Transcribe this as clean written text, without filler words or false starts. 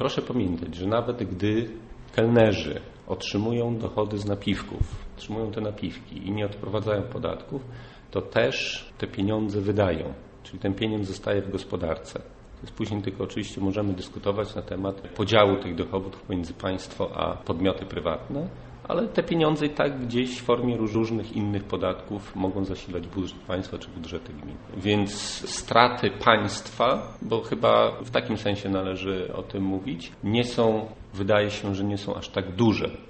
Proszę pamiętać, że nawet gdy kelnerzy otrzymują dochody z napiwków, otrzymują te napiwki i nie odprowadzają podatków, to też te pieniądze wydają, czyli ten pieniądz zostaje w gospodarce. Później tylko oczywiście możemy dyskutować na temat podziału tych dochodów pomiędzy państwo a podmioty prywatne, ale te pieniądze i tak gdzieś w formie różnych innych podatków mogą zasilać budżet państwa czy budżety gmin. Więc straty państwa, bo chyba w takim sensie należy o tym mówić, wydaje się, że nie są aż tak duże.